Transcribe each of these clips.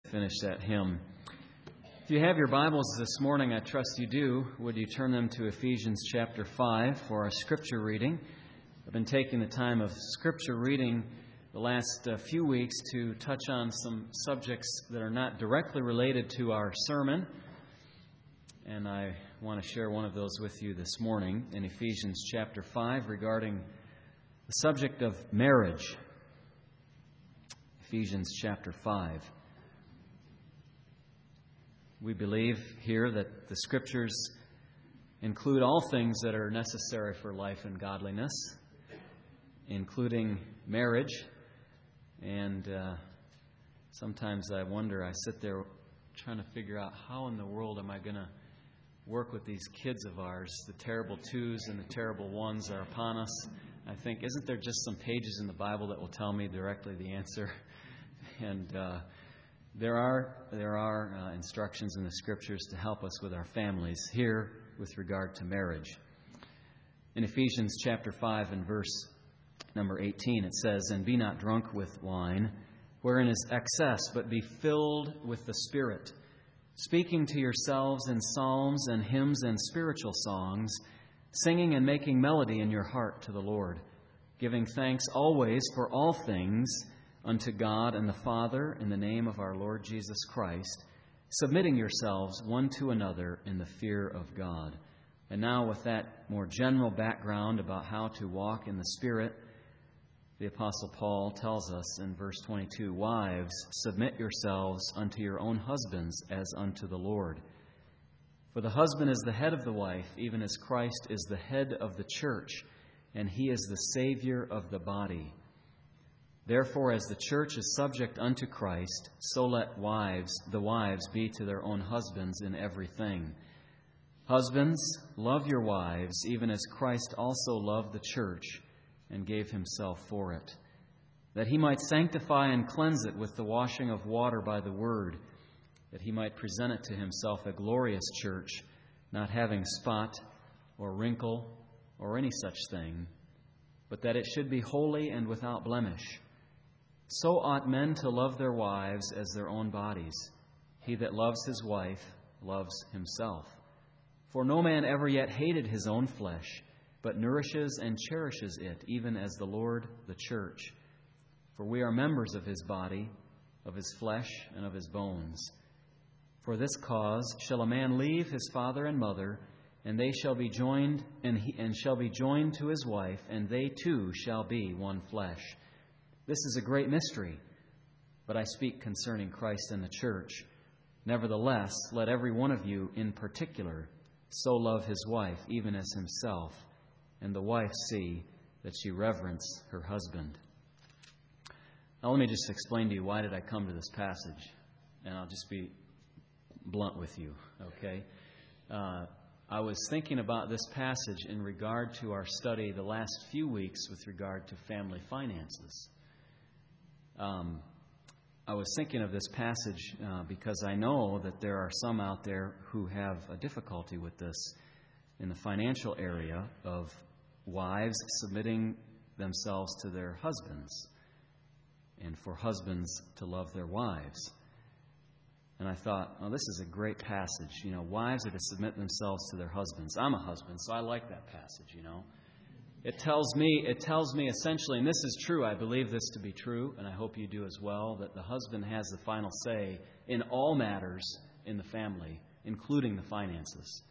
finish that hymn. If you have your Bibles this morning, I trust you do, would you turn them to Ephesians chapter 5 for our Scripture reading. I've been taking the time of Scripture reading the last few weeks to touch on some subjects that are not directly related to our sermon, and I want to share one of those with you this morning in Ephesians chapter 5 regarding the subject of marriage. Ephesians chapter 5. We believe here that the Scriptures include all things that are necessary for life and godliness, including marriage. And sometimes I wonder, I sit there trying to figure out how in the world am I going to work with these kids of ours. The terrible twos and the terrible ones are upon us. I think, isn't there just some pages in the Bible that will tell me directly the answer? And there are instructions in the Scriptures to help us with our families here with regard to marriage. In Ephesians chapter 5 and verse number 18, it says, "And be not drunk with wine, wherein is excess, but be filled with the Spirit, speaking to yourselves in psalms and hymns and spiritual songs, singing and making melody in your heart to the Lord, giving thanks always for all things unto God and the Father in the name of our Lord Jesus Christ, submitting yourselves one to another in the fear of God." And now with that more general background about how to walk in the Spirit, the Apostle Paul tells us in verse 22, "Wives, submit yourselves unto your own husbands as unto the Lord. For the husband is the head of the wife, even as Christ is the head of the church, and he is the Savior of the body. Therefore, as the church is subject unto Christ, so let the wives be to their own husbands in everything. Husbands, love your wives, even as Christ also loved the church and gave himself for it, that he might sanctify and cleanse it with the washing of water by the word, that he might present it to himself a glorious church, not having spot or wrinkle or any such thing, but that it should be holy and without blemish. So ought men to love their wives as their own bodies. He that loves his wife loves himself. For no man ever yet hated his own flesh, but nourishes and cherishes it, even as the Lord the church. For we are members of his body, of his flesh, and of his bones. For this cause shall a man leave his father and mother, and they shall be joined, and shall be joined to his wife, and they two shall be one flesh. This is a great mystery, but I speak concerning Christ and the church. Nevertheless, let every one of you in particular so love his wife, even as himself, and the wife see that she reverence her husband." Now let me just explain to you, why did I come to this passage? And I'll just be blunt with you, okay? I was thinking about this passage in regard to our study the last few weeks with regard to family finances. I was thinking of this passage because I know that there are some out there who have a difficulty with this in the financial area of wives submitting themselves to their husbands and for husbands to love their wives. And I thought, well, this is a great passage. You know, wives are to submit themselves to their husbands. I'm a husband, so I like that passage, you know. It tells me essentially, and this is true, I believe this to be true, and I hope you do as well, that the husband has the final say in all matters in the family, including the finances.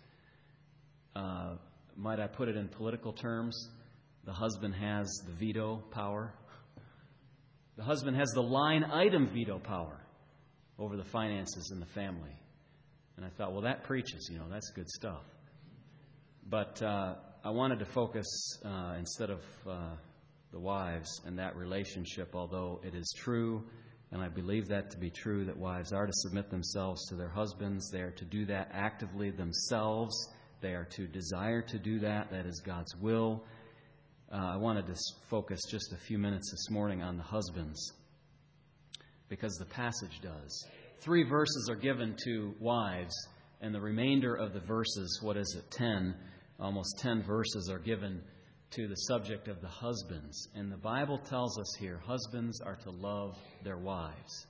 Might I put it in political terms? The husband has the veto power. The husband has the line item veto power over the finances in the family. And I thought, well, that preaches, you know, that's good stuff. But I wanted to focus instead of the wives and that relationship, although it is true, and I believe that to be true, that wives are to submit themselves to their husbands. They are to do that actively themselves. They are to desire to do that. That is God's will. I wanted to focus just a few minutes this morning on the husbands, because the passage does. 3 verses are given to wives, and the remainder of the verses, 10, almost 10 verses are given to the subject of the husbands. And the Bible tells us here, husbands are to love their wives.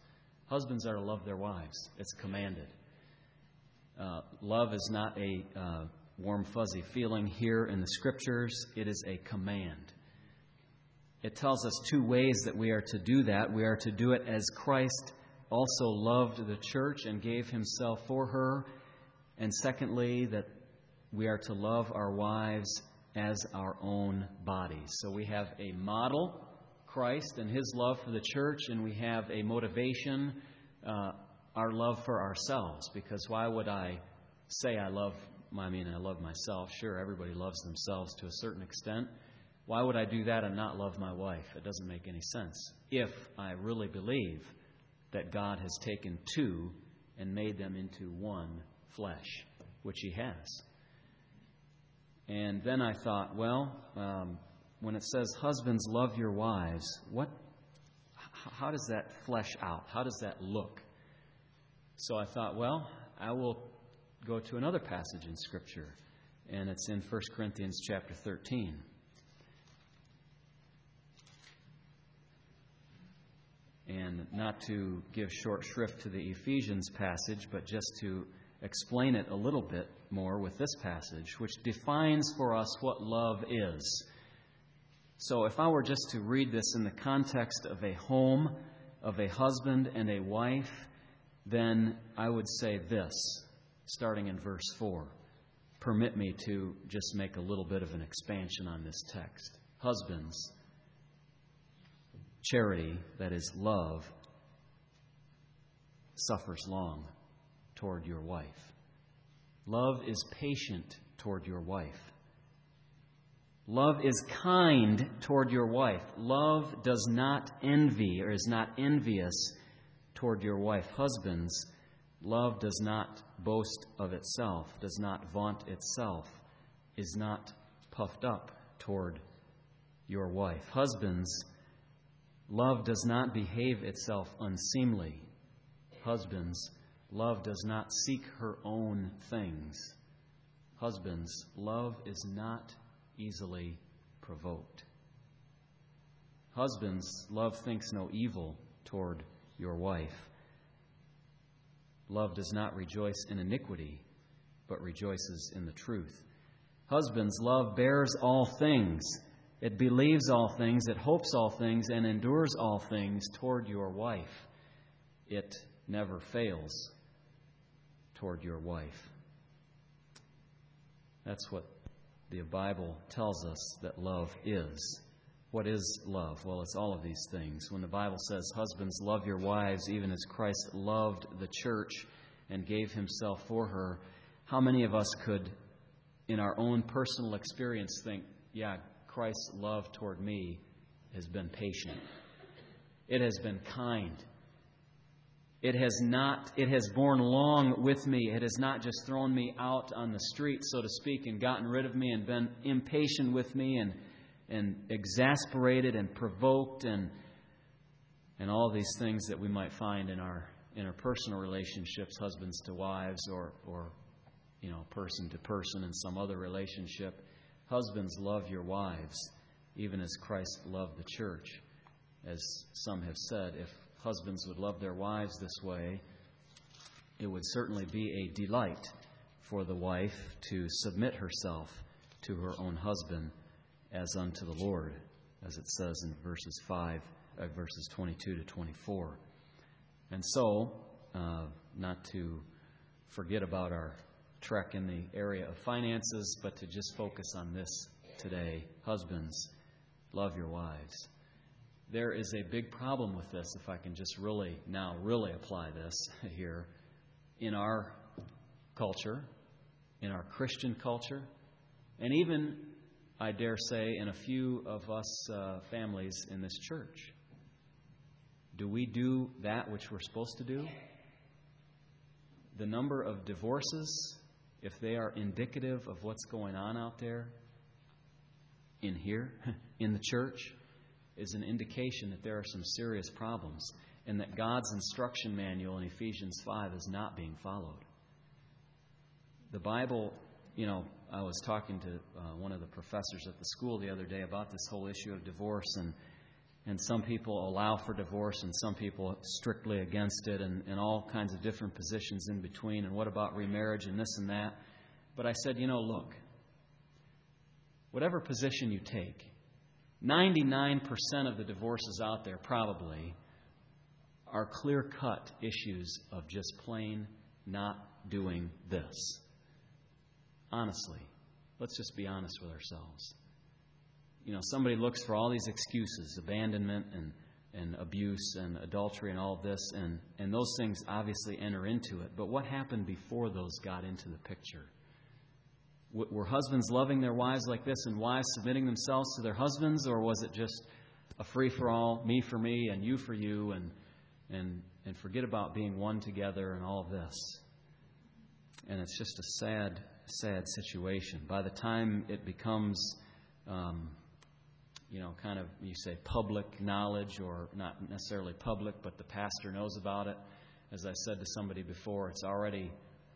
Husbands are to love their wives. It's commanded. Love is not a warm, fuzzy feeling here in the Scriptures. It is a command. It tells us two ways that we are to do that. We are to do it as Christ also loved the church and gave himself for her. And secondly, that we are to love our wives as our own bodies. So we have a model, Christ and his love for the church, and we have a motivation, our love for ourselves. Because why would I say I love myself? Sure, everybody loves themselves to a certain extent. Why would I do that and not love my wife? It doesn't make any sense. If I really believe that God has taken two and made them into one flesh, which he has. And then I thought, when it says, husbands, love your wives, how does that flesh out? How does that look? So I thought, I will go to another passage in Scripture, and it's in 1 Corinthians chapter 13. And not to give short shrift to the Ephesians passage, but just to explain it a little bit more with this passage, which defines for us what love is. So if I were just to read this in the context of a home, of a husband and a wife, then I would say this, starting in verse 4. Permit me to just make a little bit of an expansion on this text. Husbands, charity, that is love, suffers long toward your wife. Love is patient toward your wife. Love is kind toward your wife. Love does not envy or is not envious toward your wife. Husbands, love does not boast of itself, does not vaunt itself, is not puffed up toward your wife. Husbands, love does not behave itself unseemly. Husbands, love does not seek her own things. Husbands, love is not easily provoked. Husbands, love thinks no evil toward your wife. Love does not rejoice in iniquity, but rejoices in the truth. Husbands, love bears all things. It believes all things, it hopes all things, and endures all things toward your wife. It never fails toward your wife. That's what the Bible tells us that love is. What is love? Well, it's all of these things. When the Bible says, husbands, love your wives, even as Christ loved the church and gave himself for her, how many of us could, in our own personal experience, think, Christ's love toward me has been patient. It has been kind. It has borne long with me. It has not just thrown me out on the street, so to speak, and gotten rid of me and been impatient with me and exasperated and provoked and all these things that we might find in our interpersonal relationships, husbands to wives or person to person in some other relationship. Husbands, love your wives, even as Christ loved the church. As some have said, if husbands would love their wives this way, it would certainly be a delight for the wife to submit herself to her own husband as unto the Lord, as it says in verses 22 to 24. And so, not to forget about our trek in the area of finances, but to just focus on this today. Husbands, love your wives. There is a big problem with this, if I can just really apply this here, in our culture, in our Christian culture, and even, I dare say, in a few of us families in this church. Do we do that which we're supposed to do? The number of divorces, if they are indicative of what's going on out there in here, in the church, is an indication that there are some serious problems and that God's instruction manual in Ephesians 5 is not being followed. The Bible, I was talking to one of the professors at the school the other day about this whole issue of divorce, And some people allow for divorce, and some people strictly against it, and all kinds of different positions in between. And what about remarriage and this and that? But I said, look, whatever position you take, 99% of the divorces out there probably are clear-cut issues of just plain not doing this. Honestly, let's just be honest with ourselves. Somebody looks for all these excuses, abandonment and abuse and adultery and all of this, and those things obviously enter into it. But what happened before those got into the picture? Were husbands loving their wives like this and wives submitting themselves to their husbands, or was it just a free-for-all, me for me and you for you, and forget about being one together and all of this? And it's just a sad, sad situation. By the time it becomes, kind of, you say, public knowledge, or not necessarily public, but the pastor knows about it. As I said to somebody before, it's already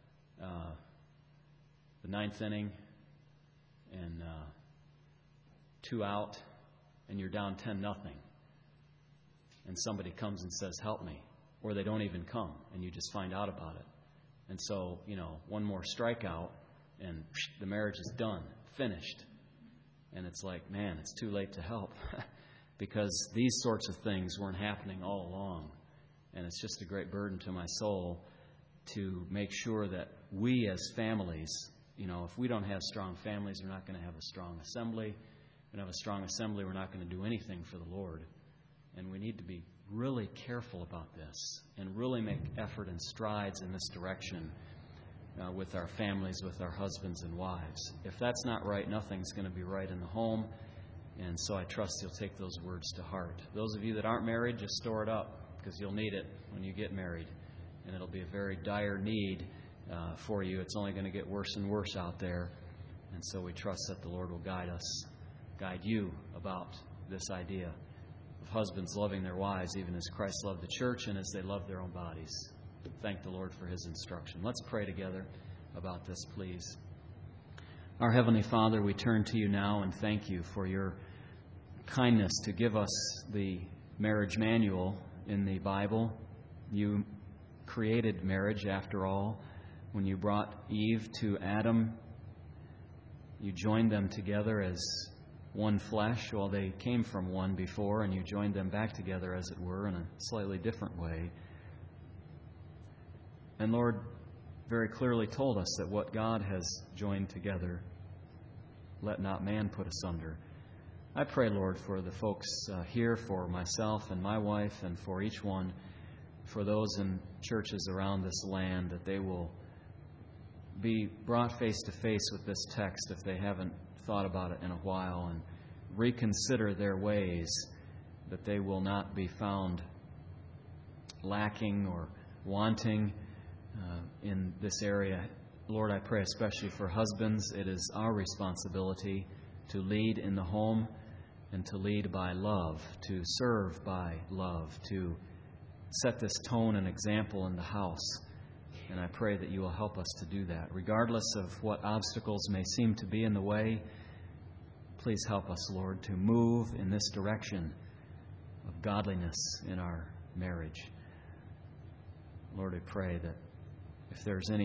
the ninth inning and 2 out, and you're down 10-0. And somebody comes and says, help me. Or they don't even come, and you just find out about it. And so, one more strikeout, and the marriage is done, finished. And it's like, man, it's too late to help. Because these sorts of things weren't happening all along. And it's just a great burden to my soul to make sure that we as families, if we don't have strong families, we're not going to have a strong assembly. If we don't have a strong assembly, we're not going to do anything for the Lord. And we need to be really careful about this and really make effort and strides in this direction with our families, with our husbands and wives. If that's not right, nothing's going to be right in the home. And so I trust you'll take those words to heart. Those of you that aren't married, just store it up, because you'll need it when you get married. And it'll be a very dire need for you. It's only going to get worse and worse out there. And so we trust that the Lord will guide you about this idea of husbands loving their wives, even as Christ loved the church and as they love their own bodies. Thank the Lord for His instruction. Let's pray together about this, please. Our Heavenly Father, we turn to You now and thank You for Your kindness to give us the marriage manual in the Bible. You created marriage, after all. When You brought Eve to Adam, You joined them together as one flesh. Well, they came from one before, and You joined them back together, as it were, in a slightly different way. And Lord, very clearly told us that what God has joined together, let not man put asunder. I pray, Lord, for the folks here, for myself and my wife, and for each one, for those in churches around this land, that they will be brought face to face with this text if they haven't thought about it in a while, and reconsider their ways, that they will not be found lacking or wanting in this area. Lord, I pray especially for husbands. It is our responsibility to lead in the home and to lead by love, to serve by love, to set this tone and example in the house. And I pray that You will help us to do that. Regardless of what obstacles may seem to be in the way, please help us, Lord, to move in this direction of godliness in our marriage. Lord, I pray that if there's any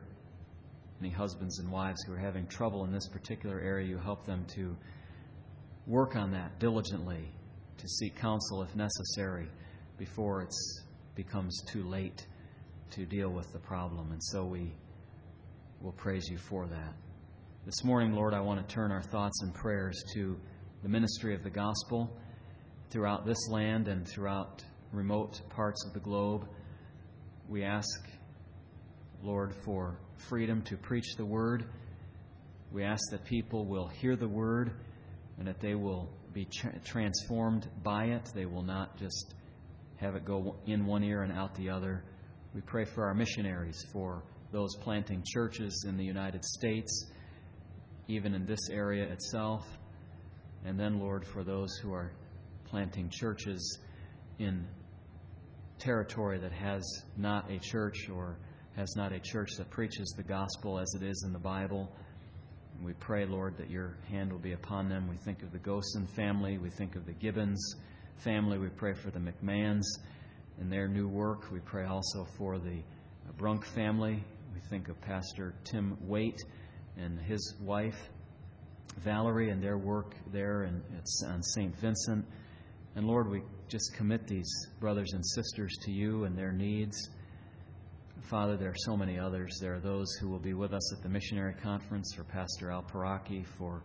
husbands and wives who are having trouble in this particular area, You help them to work on that diligently, to seek counsel if necessary, before it becomes too late to deal with the problem. And so we will praise You for that. This morning, Lord, I want to turn our thoughts and prayers to the ministry of the gospel throughout this land and throughout remote parts of the globe. We ask, Lord, for freedom to preach the Word. We ask that people will hear the Word and that they will be transformed by it. They will not just have it go in one ear and out the other. We pray for our missionaries, for those planting churches in the United States, even in this area itself. And then, Lord, for those who are planting churches in territory that has not a church, or has not a church that preaches the gospel as it is in the Bible. And we pray, Lord, that Your hand will be upon them. We think of the Gosen family. We think of the Gibbons family. We pray for the McMahons and their new work. We pray also for the Brunk family. We think of Pastor Tim Waite and his wife, Valerie, and their work there on St. Vincent. And Lord, we just commit these brothers and sisters to you and their needs. Father, there are so many others. There are those who will be with us at the missionary conference, for Pastor Al Paraki, for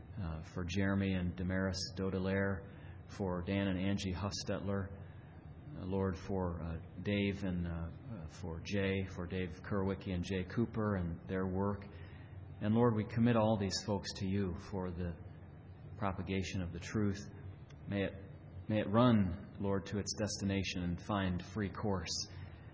Jeremy and Damaris Dodelaire, for Dan and Angie Hustetler, Lord, for Dave and for Jay, for Dave Kerwicki and Jay Cooper and their work. And Lord, we commit all these folks to you for the propagation of the truth. May it run, Lord, to its destination and find free course.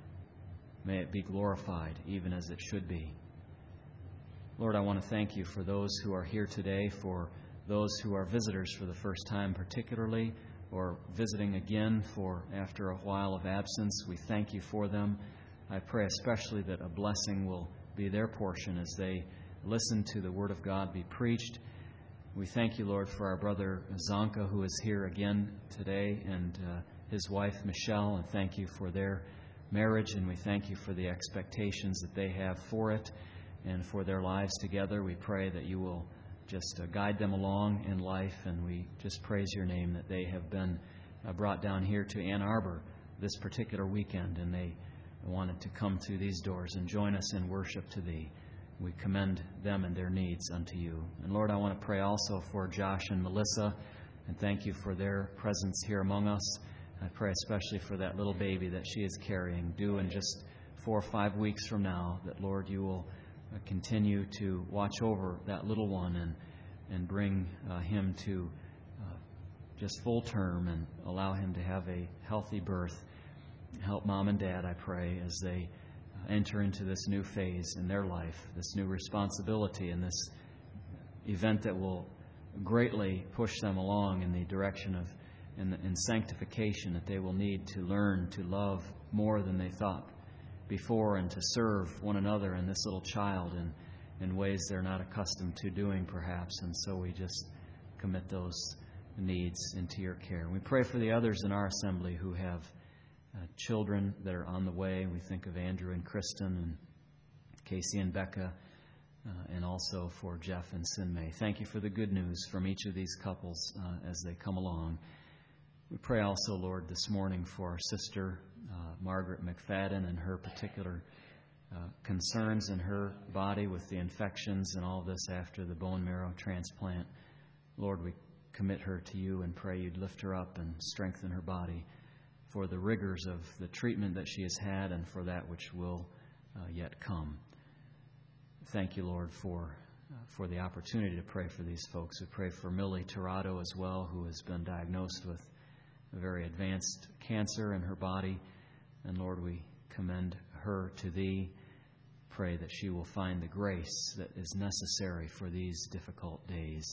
May it be glorified, even as it should be. Lord, I want to thank you for those who are here today, for those who are visitors for the first time particularly, or visiting again after a while of absence. We thank you for them. I pray especially that a blessing will be their portion as they listen to the Word of God be preached. We thank you, Lord, for our brother Zonka, who is here again today, and his wife Michelle, and thank you for their marriage, and we thank you for the expectations that they have for it and for their lives together. We pray that you will just guide them along in life, and we just praise your name that they have been brought down here to Ann Arbor this particular weekend, and they wanted to come to these doors and join us in worship to thee. We commend them and their needs unto you. And Lord, I want to pray also for Josh and Melissa, and thank you for their presence here among us. I pray especially for that little baby that she is carrying, due in just 4 or 5 weeks from now, that, Lord, you will continue to watch over that little one and bring him to just full term and allow him to have a healthy birth. Help Mom and Dad, I pray, as they enter into this new phase in their life, this new responsibility, and this event that will greatly push them along in the direction of in sanctification, that they will need to learn to love more than they thought before, and to serve one another and this little child in ways they're not accustomed to doing, perhaps. And so we just commit those needs into your care. We pray for the others in our assembly who have children that are on the way. We think of Andrew and Kristen and Casey and Becca, and also for Jeff and Sinmay. Thank you for the good news from each of these couples as they come along. We pray also, Lord, this morning for our sister, Margaret McFadden, and her particular concerns in her body with the infections and all this after the bone marrow transplant. Lord, we commit her to you and pray you'd lift her up and strengthen her body for the rigors of the treatment that she has had and for that which will yet come. Thank you, Lord, for the opportunity to pray for these folks. We pray for Millie Tirado as well, who has been diagnosed with a very advanced cancer in her body. And Lord, we commend her to thee. Pray that she will find the grace that is necessary for these difficult days.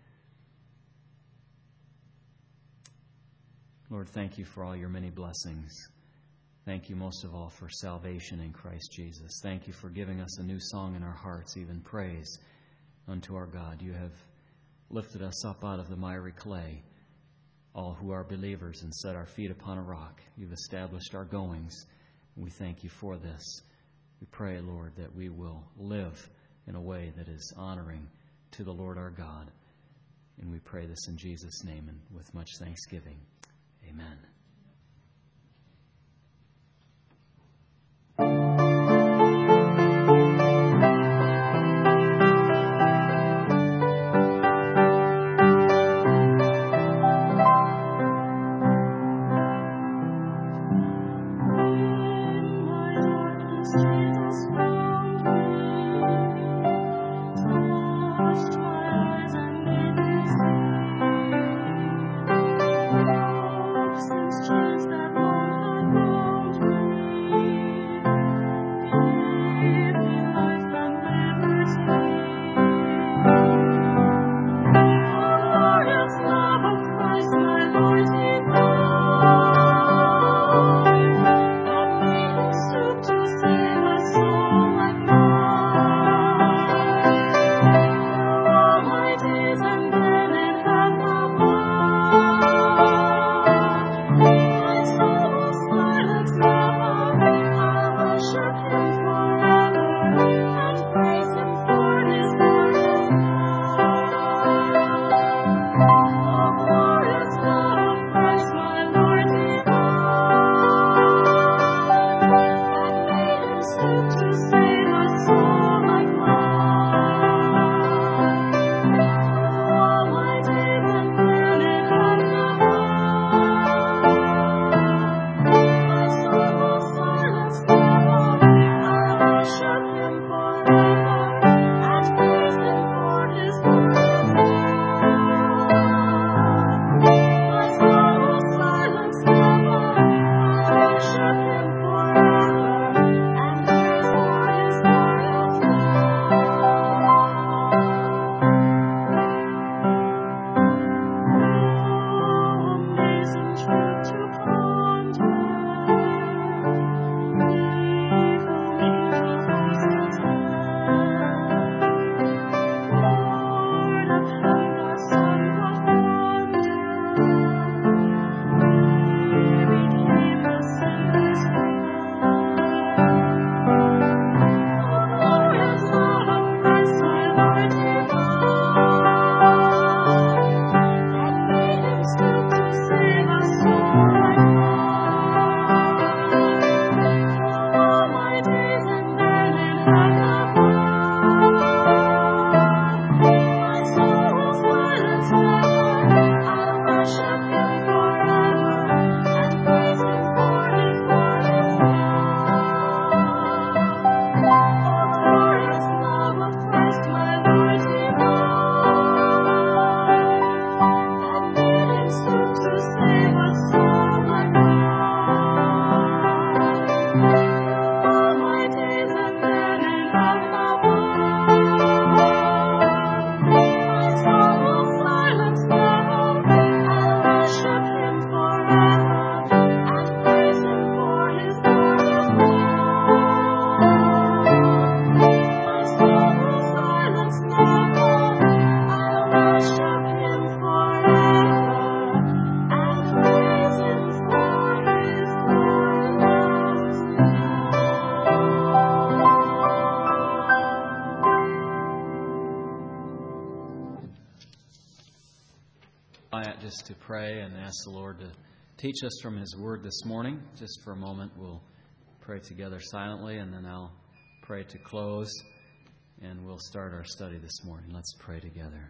Lord, thank you for all your many blessings. Thank you most of all for salvation in Christ Jesus. Thank you for giving us a new song in our hearts, even praise unto our God. You have lifted us up out of the miry clay, all who are believers, and set our feet upon a rock. You've established our goings. We thank you for this. We pray, Lord, that we will live in a way that is honoring to the Lord our God. And we pray this in Jesus' name and with much thanksgiving. Amen. Save us all. just to pray and ask the Lord to teach us from His Word this morning. Just for a moment, we'll pray together silently, and then I'll pray to close, and we'll start our study this morning. Let's pray together.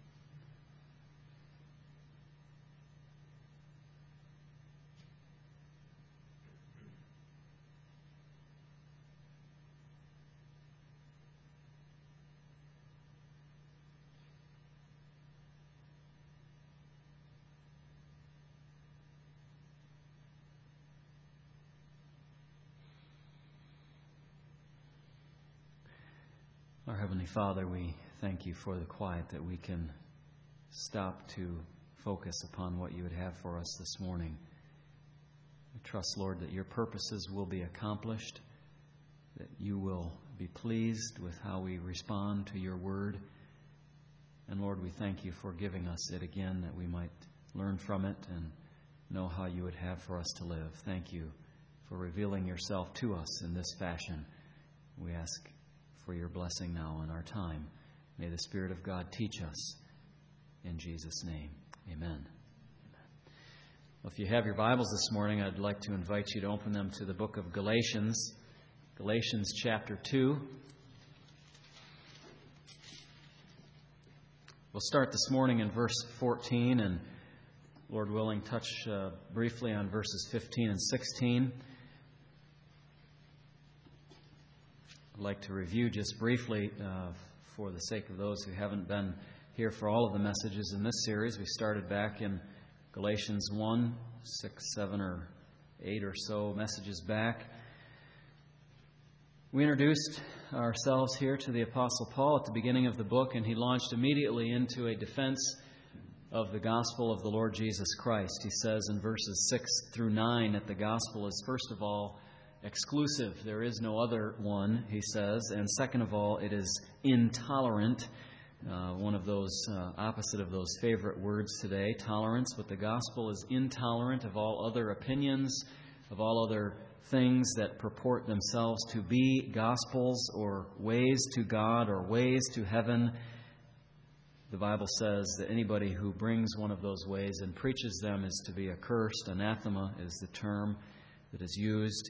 Our Heavenly Father, we thank You for the quiet that we can stop to focus upon what You would have for us this morning. I trust, Lord, that Your purposes will be accomplished, that You will be pleased with how we respond to Your Word. And Lord, we thank You for giving us it again, that we might learn from it and know how You would have for us to live. Thank You for revealing Yourself to us in this fashion. We ask for Your blessing now in our time. May the Spirit of God teach us. In Jesus' name, amen. Well, if you have your Bibles this morning, I'd like to invite you to open them to the book of Galatians, Galatians chapter 2. We'll start this morning in verse 14 and, Lord willing, touch briefly on verses 15 and 16. I'd like to review just briefly, for the sake of those who haven't been here for all of the messages in this series. We started back in Galatians 1, 6, 7, or 8 or so messages back. We introduced ourselves here to the Apostle Paul at the beginning of the book, and he launched immediately into a defense of the gospel of the Lord Jesus Christ. He says in verses 6 through 9 that the gospel is, first of all, exclusive. There is no other one, he says. And second of all, it is intolerant. One of those, opposite of those favorite words today, tolerance. But the gospel is intolerant of all other opinions, of all other things that purport themselves to be gospels or ways to God or ways to heaven. The Bible says that anybody who brings one of those ways and preaches them is to be accursed. Anathema is the term that is used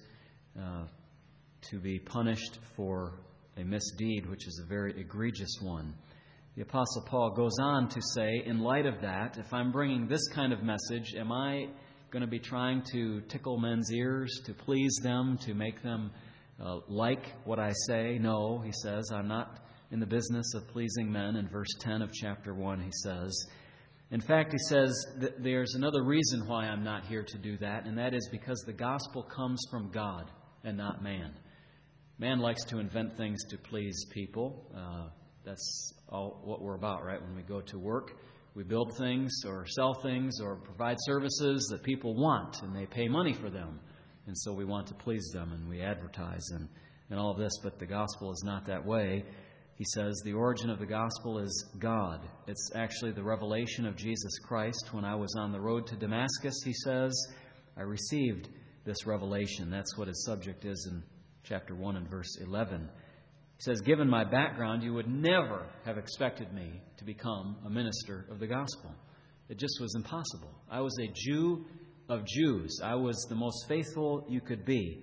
to be punished for a misdeed, which is a very egregious one. The Apostle Paul goes on to say, in light of that, if I'm bringing this kind of message, am I going to be trying to tickle men's ears, to please them, to make them like what I say? No, he says, I'm not in the business of pleasing men. In verse 10 of chapter 1, he says. In fact, he says that there's another reason why I'm not here to do that, and that is because the gospel comes from God and not man. Man likes to invent things to please people. That's all what we're about, right? When we go to work, we build things or sell things or provide services that people want, and they pay money for them. And so we want to please them, and we advertise and all of this. But the gospel is not that way. He says the origin of the gospel is God. It's actually the revelation of Jesus Christ. When I was on the road to Damascus, he says, I received this revelation. That's what his subject is in chapter 1 and verse 11. He says, given my background, you would never have expected me to become a minister of the gospel. It just was impossible. I was a Jew of Jews. I was the most faithful you could be.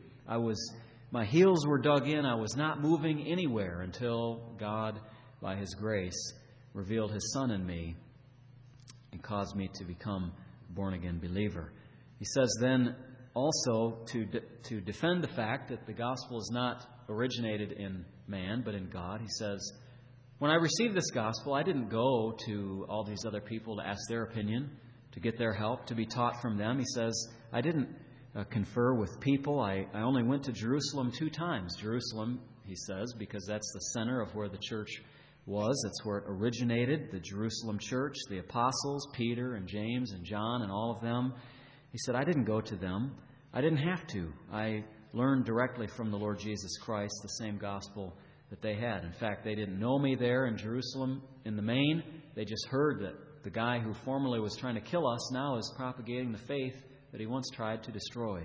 My heels were dug in. I was not moving anywhere until God, by His grace, revealed His Son in me and caused me to become a born-again believer. He says then also to defend the fact that the gospel is not originated in man, but in God. He says, when I received this gospel, I didn't go to all these other people to ask their opinion, to get their help, to be taught from them. He says, I didn't confer with people. I only went to Jerusalem 2 times. Jerusalem, he says, because that's the center of where the church was. That's where it originated, the Jerusalem church, the apostles, Peter and James and John and all of them. He said, I didn't go to them. I didn't have to. I learned directly from the Lord Jesus Christ the same gospel that they had. In fact, they didn't know me there in Jerusalem in the main. They just heard that the guy who formerly was trying to kill us now is propagating the faith that he once tried to destroy.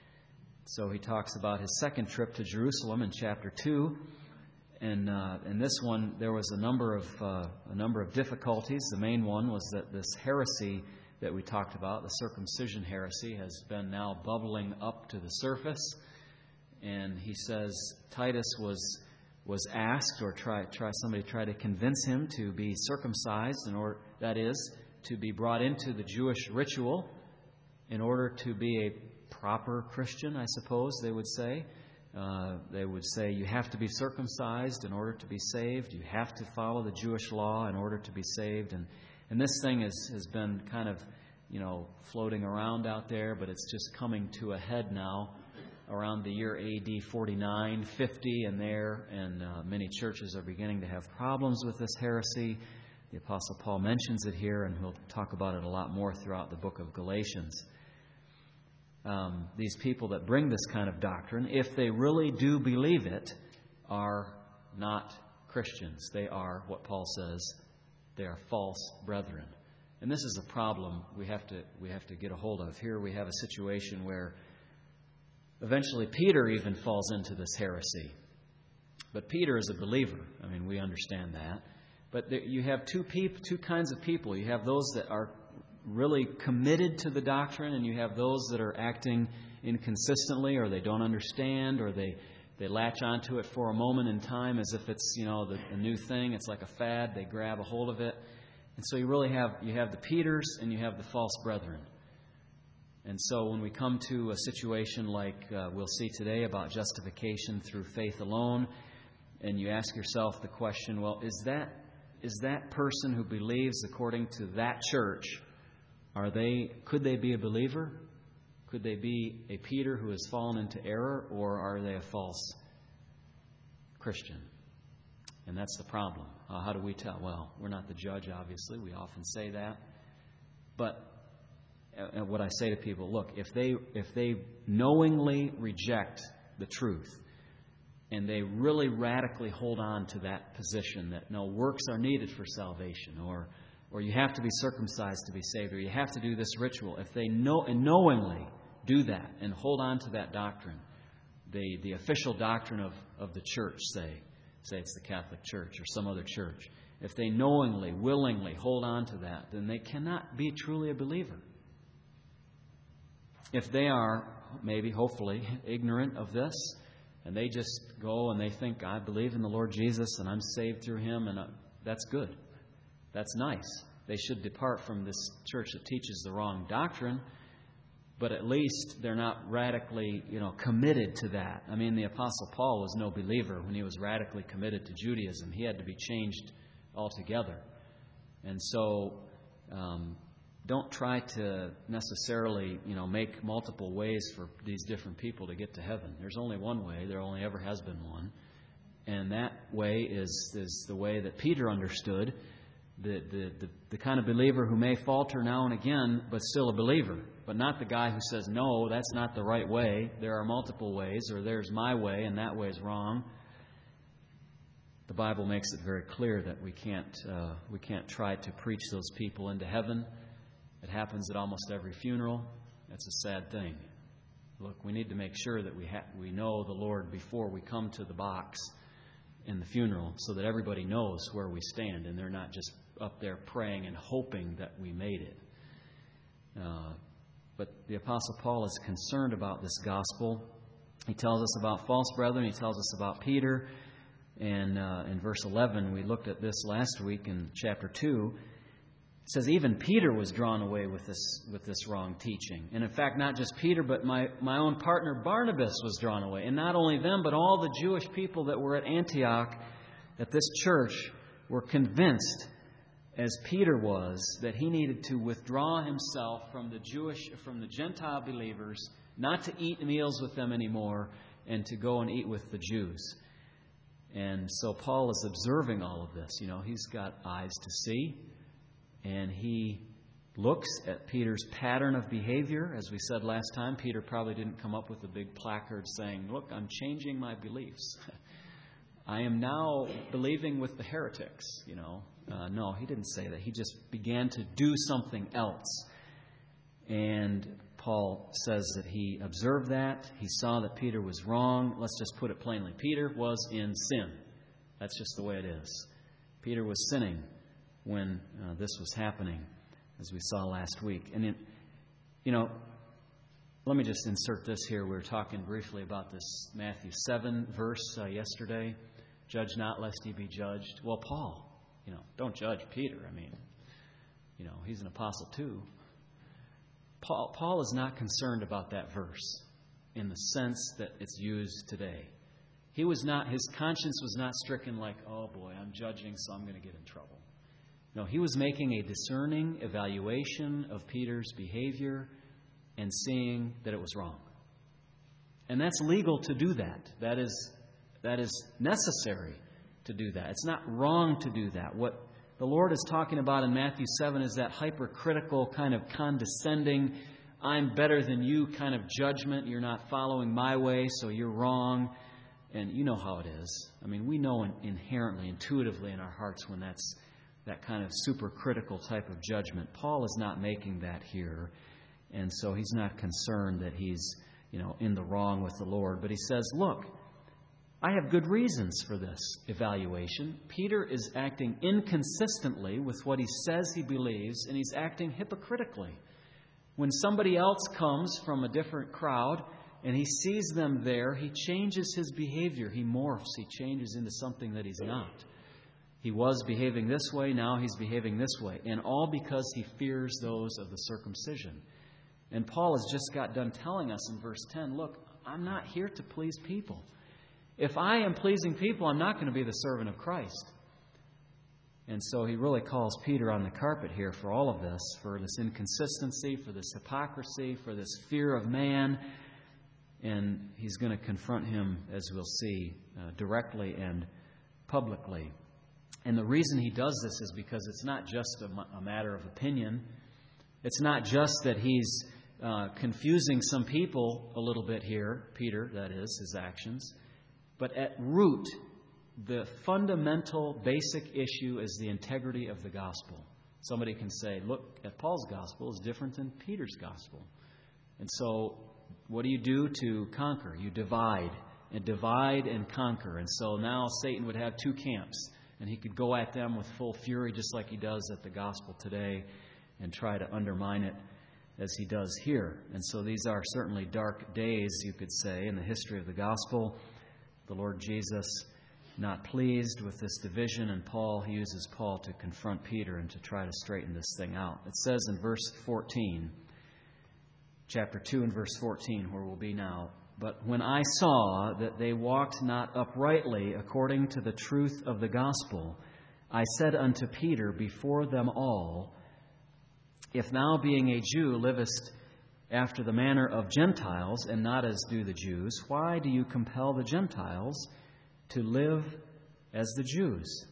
So he talks about his second trip to Jerusalem in chapter 2. And in this one, there was a number of difficulties. The main one was that this heresy that we talked about, the circumcision heresy, has been now bubbling up to the surface. And he says Titus was asked, or somebody tried to convince him to be circumcised, that is, to be brought into the Jewish ritual in order to be a proper Christian, I suppose they would say. They would say you have to be circumcised in order to be saved. You have to follow the Jewish law in order to be saved. And this thing has been kind of, floating around out there, but it's just coming to a head now around the year AD 49, 50 and there. And many churches are beginning to have problems with this heresy. The Apostle Paul mentions it here, and he'll talk about it a lot more throughout the book of Galatians. These people that bring this kind of doctrine, if they really do believe it, are not Christians. They are, what Paul says, they are false brethren. And this is a problem we have to get a hold of. Here we have a situation where eventually Peter even falls into this heresy. But Peter is a believer. I mean, we understand that. But you have two kinds of people. You have those that are really committed to the doctrine, and you have those that are acting inconsistently, or they don't understand, or they latch onto it for a moment in time as if it's a new thing. It's like a fad. They grab a hold of it, and so you have the Peters and you have the false brethren. And so when we come to a situation like we'll see today about justification through faith alone, and you ask yourself the question, well, is that person who believes according to that church, could they be a believer? Could they be a Peter who has fallen into error, or are they a false Christian? And that's the problem. How do we tell? Well, we're not the judge, obviously. We often say that. But what I say to people, look, if they knowingly reject the truth, and they really radically hold on to that position that no works are needed for salvation, or you have to be circumcised to be saved, or you have to do this ritual, if they knowingly do that and hold on to that doctrine, the official doctrine of the church, say it's the Catholic Church or some other church, if they knowingly, willingly hold on to that, then they cannot be truly a believer. If they are, maybe, hopefully, ignorant of this, and they just go and they think, I believe in the Lord Jesus and I'm saved through Him, and that's good. That's nice. They should depart from this church that teaches the wrong doctrine, but at least they're not radically, committed to that. I mean, the Apostle Paul was no believer when he was radically committed to Judaism. He had to be changed altogether. And so don't try to necessarily, make multiple ways for these different people to get to heaven. There's only one way. There only ever has been one. And that way is the way that Peter understood, the kind of believer who may falter now and again, but still a believer. But not the guy who says, no, that's not the right way. There are multiple ways, or there's my way, and that way is wrong. The Bible makes it very clear that we can't try to preach those people into heaven. It happens at almost every funeral. That's a sad thing. Look, we need to make sure that we know the Lord before we come to the box in the funeral, so that everybody knows where we stand, and they're not just up there praying and hoping that we made it. But the Apostle Paul is concerned about this gospel. He tells us about false brethren. He tells us about Peter. And in verse 11, we looked at this last week in chapter 2. It says even Peter was drawn away with this wrong teaching. And in fact, not just Peter, but my own partner Barnabas was drawn away. And not only them, but all the Jewish people that were at Antioch, at this church, were convinced, as Peter was, that he needed to withdraw himself from the Gentile believers, not to eat meals with them anymore, and to go and eat with the Jews. And so Paul is observing all of this. He's got eyes to see. And he looks at Peter's pattern of behavior. As we said last time, Peter probably didn't come up with a big placard saying, look, I'm changing my beliefs. I am now believing with the heretics, No, he didn't say that. He just began to do something else. And Paul says that he observed that. He saw that Peter was wrong. Let's just put it plainly. Peter was in sin. That's just the way it is. Peter was sinning when this was happening. as we saw last week. And, let me just insert this here. We were talking briefly about this Matthew 7 verse yesterday. Judge not, lest ye be judged. Well, Paul, don't judge Peter. He's an apostle too. Paul is not concerned about that verse in the sense that it's used today. His conscience was not stricken like, oh boy, I'm judging, so I'm going to get in trouble. No, he was making a discerning evaluation of Peter's behavior and seeing that it was wrong. And that's legal to do that. That is necessary to do that. It's not wrong to do that. What the Lord is talking about in Matthew 7 is that hypercritical, kind of condescending, I'm better than you kind of judgment. You're not following my way, so you're wrong. And you know how it is. We know inherently, intuitively in our hearts when that's that kind of supercritical type of judgment. Paul is not making that here. And so he's not concerned that he's, in the wrong with the Lord. But he says, look, I have good reasons for this evaluation. Peter is acting inconsistently with what he says he believes, and he's acting hypocritically. When somebody else comes from a different crowd and he sees them there, he changes his behavior. He morphs. He changes into something that he's not. He was behaving this way, now he's behaving this way. And all because he fears those of the circumcision. And Paul has just got done telling us in verse 10, look, I'm not here to please people. If I am pleasing people, I'm not going to be the servant of Christ. And so he really calls Peter on the carpet here for all of this, for this inconsistency, for this hypocrisy, for this fear of man. And he's going to confront him, as we'll see, directly and publicly. And the reason he does this is because it's not just a matter of opinion. It's not just that he's confusing some people a little bit here, Peter, that is, his actions. But at root, the fundamental, basic issue is the integrity of the gospel. Somebody can say, look, at Paul's gospel is different than Peter's gospel. And so what do you do to conquer? You divide and conquer. And so now Satan would have two camps. And he could go at them with full fury, just like he does at the gospel today, and try to undermine it as he does here. And so these are certainly dark days, you could say, in the history of the gospel. The Lord Jesus, not pleased with this division, and he uses Paul to confront Peter and to try to straighten this thing out. It says in verse 14, chapter 2 and verse 14, where we'll be now, but when I saw that they walked not uprightly according to the truth of the gospel, I said unto Peter before them all, if thou being a Jew livest after the manner of Gentiles, and not as do the Jews, why do you compel the Gentiles to live as the Jews?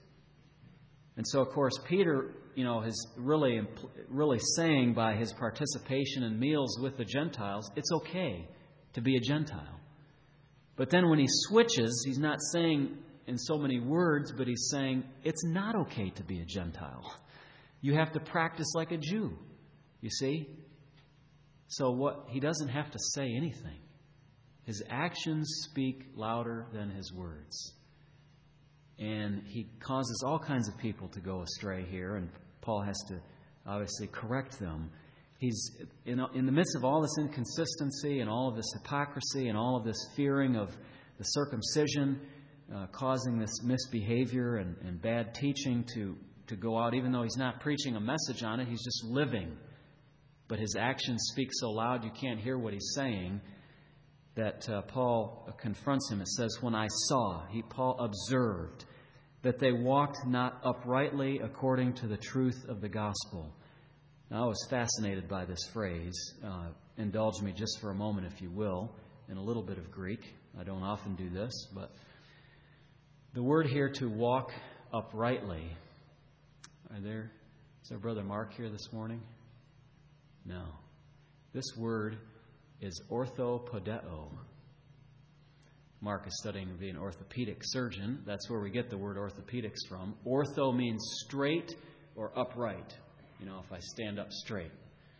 And so, of course, Peter, is really saying by his participation in meals with the Gentiles, it's okay to be a Gentile. But then when he switches, he's not saying in so many words, but he's saying it's not okay to be a Gentile. You have to practice like a Jew, you see? So he doesn't have to say anything. His actions speak louder than his words. And he causes all kinds of people to go astray here, and Paul has to obviously correct them. He's in the midst of all this inconsistency and all of this hypocrisy and all of this fearing of the circumcision, causing this misbehavior and bad teaching to go out, even though he's not preaching a message on it, he's just living. But his actions speak so loud you can't hear what he's saying that Paul confronts him. It says, when I saw, Paul observed that they walked not uprightly according to the truth of the gospel. Now, I was fascinated by this phrase. Indulge me just for a moment, if you will, in a little bit of Greek. I don't often do this, but the word here to walk uprightly. Is there Brother Mark here this morning? No. This word is orthopodeo. Mark is studying to be an orthopedic surgeon. That's where we get the word orthopedics from. Ortho means straight or upright. If I stand up straight.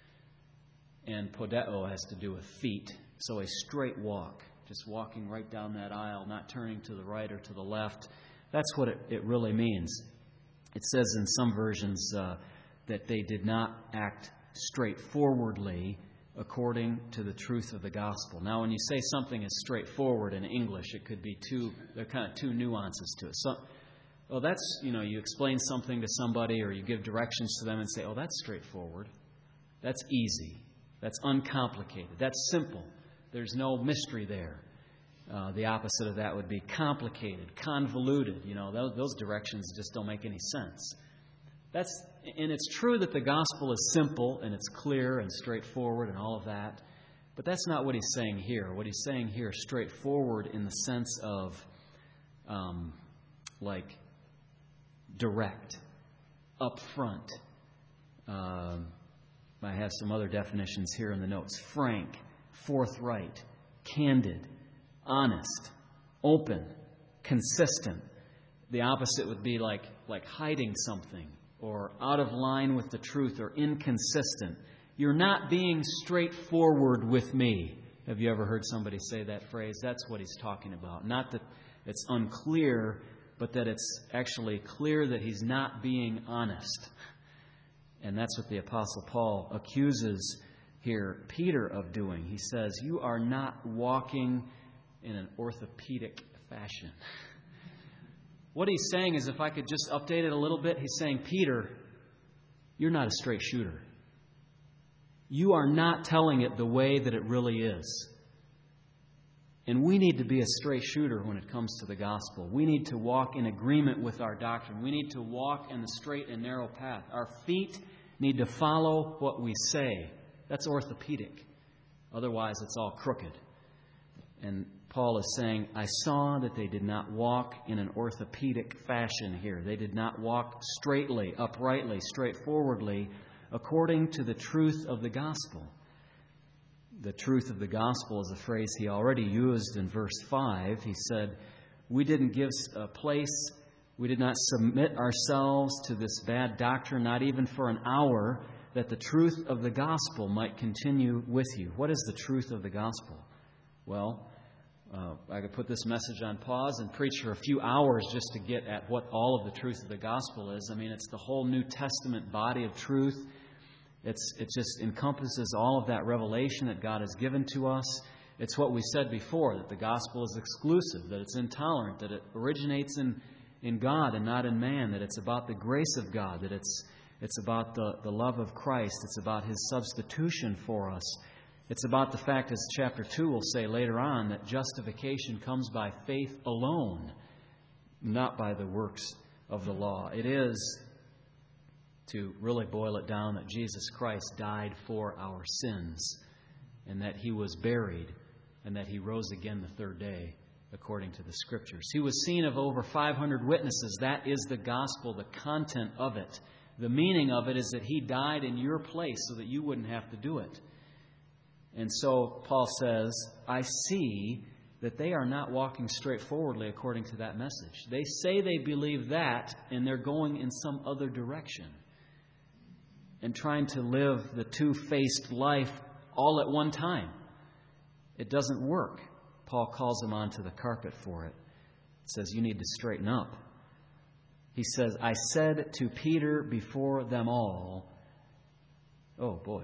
And podeo has to do with feet. So a straight walk, just walking right down that aisle, not turning to the right or to the left. That's what it really means. It says in some versions, that they did not act straightforwardly according to the truth of the gospel. Now, when you say something is straightforward in English, it could be there are kind of two nuances to it. That's, you explain something to somebody or you give directions to them and say, that's straightforward. That's easy. That's uncomplicated. That's simple. There's no mystery there. The opposite of that would be complicated, convoluted. Those directions just don't make any sense. And it's true that the gospel is simple and it's clear and straightforward and all of that. But that's not what he's saying here. What he's saying here is straightforward in the sense of direct, upfront. I have some other definitions here in the notes. Frank, forthright, candid, honest, open, consistent. The opposite would be like hiding something or out of line with the truth or inconsistent. You're not being straightforward with me. Have you ever heard somebody say that phrase? That's what he's talking about. Not that it's unclear, but that it's actually clear that he's not being honest. And that's what the Apostle Paul accuses here Peter of doing. He says, you are not walking in an orthopedic fashion. What he's saying is, if I could just update it a little bit, he's saying, Peter, you're not a straight shooter. You are not telling it the way that it really is. And we need to be a straight shooter when it comes to the gospel. We need to walk in agreement with our doctrine. We need to walk in the straight and narrow path. Our feet need to follow what we say. That's orthopedic. Otherwise, it's all crooked. And Paul is saying, I saw that they did not walk in an orthopedic fashion here. They did not walk straightly, uprightly, straightforwardly, according to the truth of the gospel. The truth of the gospel is a phrase he already used in verse 5. He said, we didn't give a place, we did not submit ourselves to this bad doctrine, not even for an hour, that the truth of the gospel might continue with you. What is the truth of the gospel? Well, I could put this message on pause and preach for a few hours just to get at what all of the truth of the gospel is. I mean, it's the whole New Testament body of truth. It just encompasses all of that revelation that God has given to us. It's what we said before, that the gospel is exclusive, that it's intolerant, that it originates in God and not in man, that it's about the grace of God, that it's about the love of Christ, it's about His substitution for us. It's about the fact, as chapter 2 will say later on, that justification comes by faith alone, not by the works of the law. It is, to really boil it down, that Jesus Christ died for our sins, and that He was buried, and that He rose again the third day, according to the Scriptures. He was seen of over 500 witnesses. That is the gospel, the content of it. The meaning of it is that He died in your place so that you wouldn't have to do it. And so Paul says, I see that they are not walking straightforwardly according to that message. They say they believe that, and they're going in some other direction and trying to live the two-faced life all at one time. It doesn't work. Paul calls them onto the carpet for it. He says, you need to straighten up. He says, I said to Peter before them all, oh boy.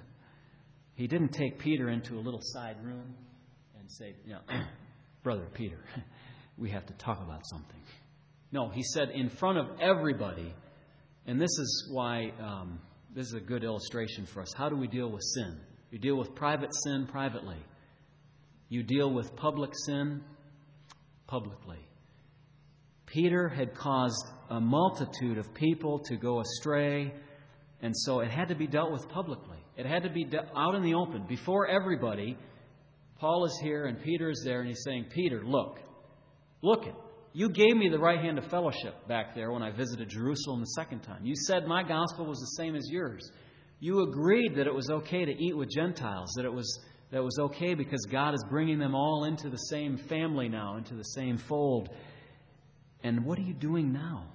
He didn't take Peter into a little side room and say, Brother Peter, we have to talk about something. No, he said in front of everybody, and this is why this is a good illustration for us. How do we deal with sin? You deal with private sin privately. You deal with public sin publicly. Peter had caused a multitude of people to go astray, and so it had to be dealt with publicly. It had to be out in the open, before everybody. Paul is here and Peter is there, and he's saying, Peter, look it. You gave me the right hand of fellowship back there when I visited Jerusalem the second time. You said my gospel was the same as yours. You agreed that it was okay to eat with Gentiles, that it was okay because God is bringing them all into the same family now, into the same fold. And what are you doing now?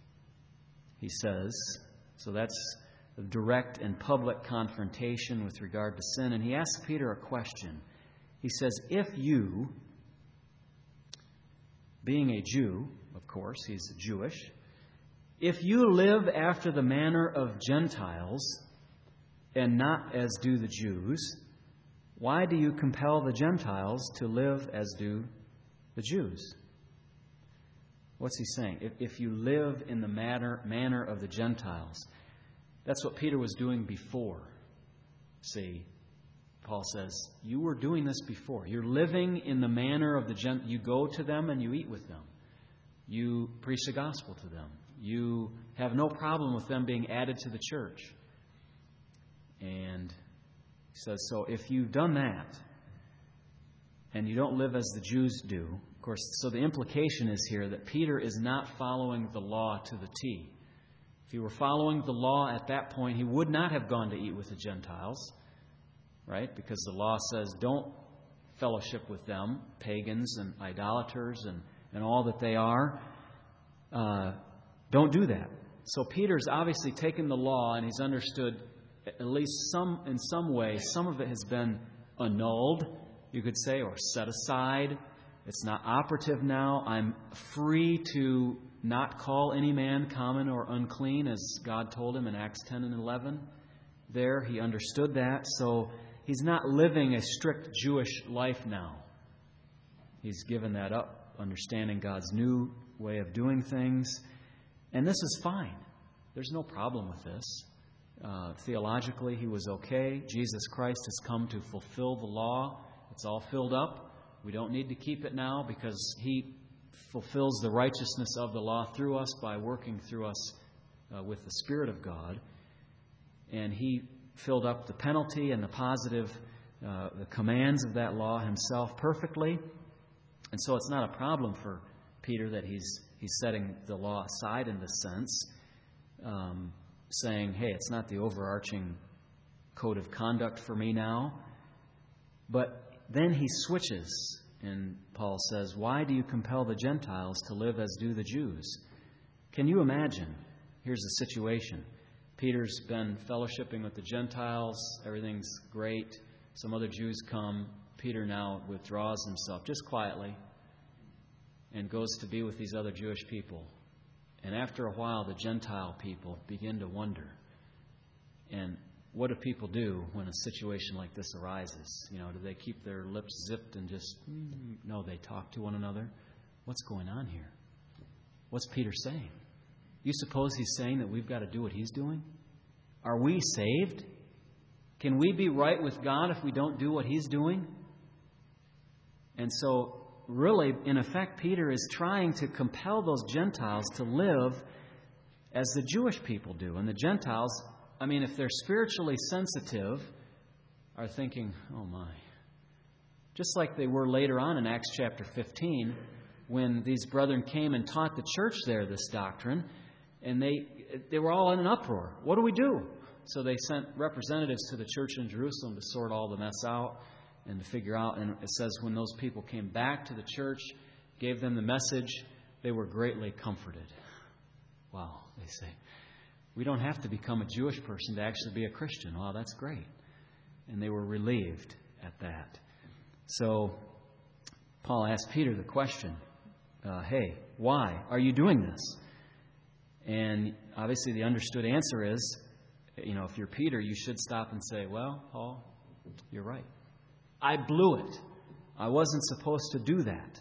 He says, so that's a direct and public confrontation with regard to sin. And he asks Peter a question. He says, if you, being a Jew, of course, he's Jewish, If you live after the manner of Gentiles and not as do the Jews, why do you compel the Gentiles to live as do the Jews? What's he saying? If you live in the manner of the Gentiles, that's what Peter was doing before. See, Paul says, you were doing this before. You're living in the manner of the Gentiles. You go to them and you eat with them. You preach the gospel to them. You have no problem with them being added to the church. And he says, so if you've done that, and you don't live as the Jews do, of course, so the implication is here that Peter is not following the law to the T. If he were following the law at that point, he would not have gone to eat with the Gentiles, right? Because the law says don't fellowship with them, pagans and idolaters and all that they are. Don't do that. So Peter's obviously taken the law and he's understood at least in some way, some of it has been annulled, you could say, or set aside. It's not operative now. I'm free to not call any man common or unclean, as God told him in Acts 10 and 11. There, he understood that. So he's not living a strict Jewish life now. He's given that up, understanding God's new way of doing things. And this is fine. There's no problem with this. Theologically, he was okay. Jesus Christ has come to fulfill the law. It's all filled up. We don't need to keep it now because he fulfills the righteousness of the law through us by working through us with the Spirit of God. And he filled up the penalty and the positive, the commands of that law himself perfectly. And so it's not a problem for Peter that he's setting the law aside in this sense, saying, hey, it's not the overarching code of conduct for me now. But then he switches, and Paul says, why do you compel the Gentiles to live as do the Jews? Can you imagine? Here's the situation. Peter's been fellowshipping with the Gentiles. Everything's great. Some other Jews come. Peter now withdraws himself just quietly and goes to be with these other Jewish people. And after a while, the Gentile people begin to wonder. And what do people do when a situation like this arises? You know, do they keep their lips zipped and just, no, they talk to one another? What's going on here? What's Peter saying? You suppose he's saying that we've got to do what he's doing? Are we saved? Can we be right with God if we don't do what he's doing? And so, really, in effect, Peter is trying to compel those Gentiles to live as the Jewish people do. And the Gentiles, I mean, if they're spiritually sensitive, are thinking, oh my. Just like they were later on in Acts chapter 15, when these brethren came and taught the church there this doctrine, and they were all in an uproar. What do we do? So they sent representatives to the church in Jerusalem to sort all the mess out and to figure out. And it says when those people came back to the church, gave them the message, they were greatly comforted. Wow, they say. We don't have to become a Jewish person to actually be a Christian. Wow, that's great. And they were relieved at that. So Paul asked Peter the question, hey, why are you doing this? And obviously the understood answer is, you know, if you're Peter, you should stop and say, well, Paul, you're right. I blew it. I wasn't supposed to do that.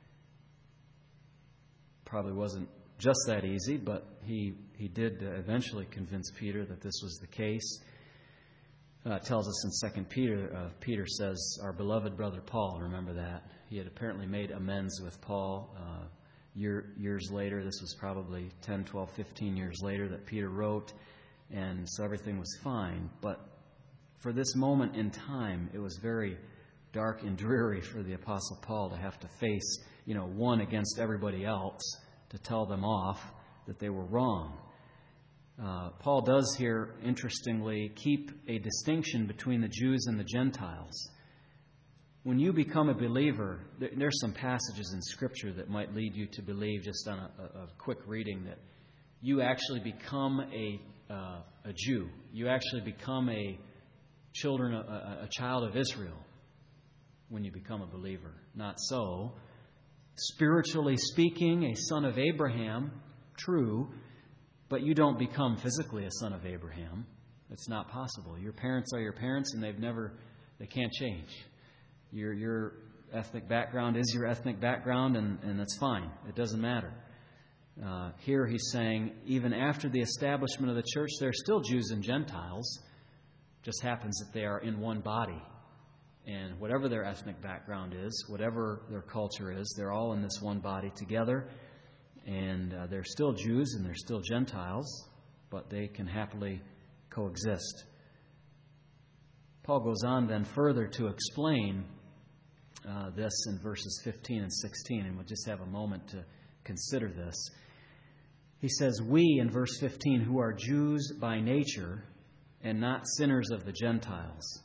Probably wasn't just that easy, but he did eventually convince Peter that this was the case. It tells us in 2 Peter, Peter says, our beloved brother Paul, remember that. He had apparently made amends with Paul years later. This was probably 10, 12, 15 years later that Peter wrote, and so everything was fine. But for this moment in time, it was very dark and dreary for the Apostle Paul to have to face, one against everybody else, to tell them off that they were wrong. Paul does here, interestingly, keep a distinction between the Jews and the Gentiles. When you become a believer, there's some passages in Scripture that might lead you to believe, just on a quick reading, that you actually become a Jew. You actually become a child of Israel when you become a believer. Not so. Spiritually speaking, a son of Abraham, true, but you don't become physically a son of Abraham. It's not possible. Your parents are your parents, and they can't change. Your ethnic background is your ethnic background, and that's fine. It doesn't matter. Here he's saying, even after the establishment of the church, there are still Jews and Gentiles. Just happens that they are in one body. And whatever their ethnic background is, whatever their culture is, they're all in this one body together. And they're still Jews and they're still Gentiles, but they can happily coexist. Paul goes on then further to explain this in verses 15 and 16, and we'll just have a moment to consider this. He says, we, in verse 15, who are Jews by nature and not sinners of the Gentiles.